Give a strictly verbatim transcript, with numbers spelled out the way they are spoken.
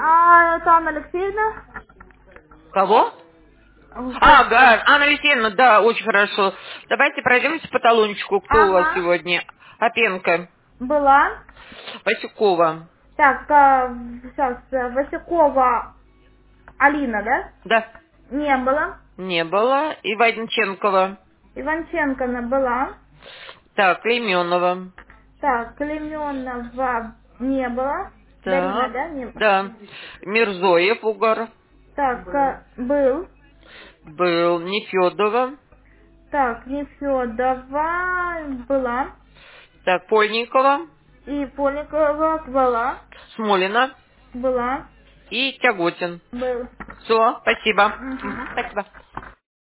А это Анна Алексеевна? Кого? А, да, Анна Алексеевна, да, очень хорошо. Давайте пройдемте по талончику. Кто у вас Ага. сегодня? Опенко. Была. Васюкова. Так, а, сейчас, э, Васюкова Алина, да? Да. Не было. Не было. Иванченкова. Иванченковна была. Так, Клейменова. Так, Клеменова не было. Дарина, Так, да? Не было. да. Мирзоев Угар. Так, э, был. Был. Нефедова. Так, Нефедова была. Так, Польникова. И Поликова была. Смолина. Была. И Тяготин. Был. Все, спасибо. Мгм. Мгм, спасибо.